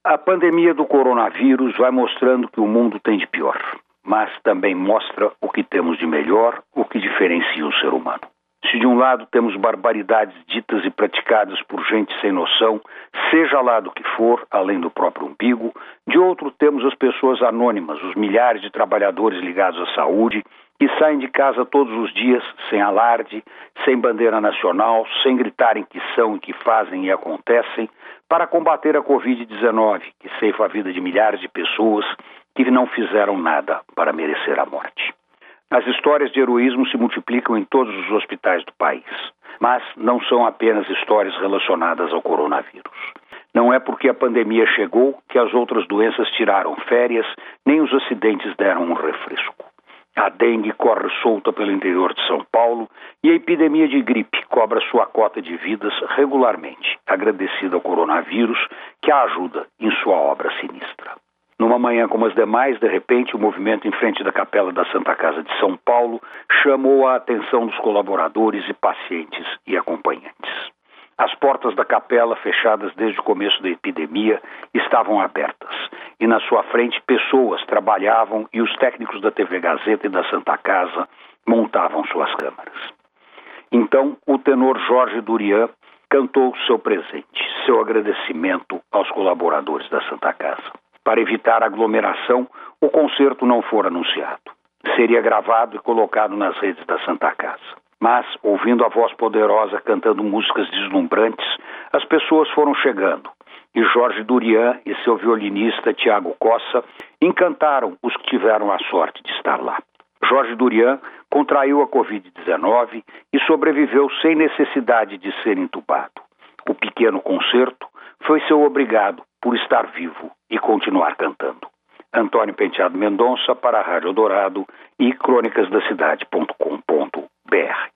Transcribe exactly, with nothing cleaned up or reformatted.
A pandemia do coronavírus vai mostrando que o mundo tem de pior, mas também mostra o que temos de melhor, o que diferencia o ser humano. Se de um lado temos barbaridades ditas e praticadas por gente sem noção, seja lá do que for, além do próprio umbigo, de outro temos as pessoas anônimas, os milhares de trabalhadores ligados à saúde, que saem de casa todos os dias sem alarde, sem bandeira nacional, sem gritarem que são e que fazem e acontecem, para combater a covid dezenove, que ceifa a vida de milhares de pessoas que não fizeram nada para merecer a morte. As histórias de heroísmo se multiplicam em todos os hospitais do país, mas não são apenas histórias relacionadas ao coronavírus. Não é porque a pandemia chegou que as outras doenças tiraram férias, nem os acidentes deram um refresco. A dengue corre solta pelo interior de São Paulo e a epidemia de gripe cobra sua cota de vidas regularmente, agradecida ao coronavírus que a ajuda em sua obra sinistra. Numa manhã como as demais, de repente, o movimento em frente da Capela da Santa Casa de São Paulo chamou a atenção dos colaboradores e pacientes e acompanhantes. As portas da capela, fechadas desde o começo da epidemia, estavam abertas. E na sua frente, pessoas trabalhavam e os técnicos da T V Gazeta e da Santa Casa montavam suas câmaras. Então, o tenor Jorge Durian cantou seu presente, seu agradecimento aos colaboradores da Santa Casa. Para evitar aglomeração, o concerto não foi anunciado. Seria gravado e colocado nas redes da Santa Casa. Mas, ouvindo a voz poderosa cantando músicas deslumbrantes, as pessoas foram chegando. E Jorge Durian e seu violinista Tiago Cossa encantaram os que tiveram a sorte de estar lá. Jorge Durian contraiu a covid dezenove e sobreviveu sem necessidade de ser entubado. O pequeno concerto foi seu obrigado por estar vivo e continuar cantando. Antônio Penteado Mendonça para a Rádio Dourado e crônicas da cidade ponto com ponto br.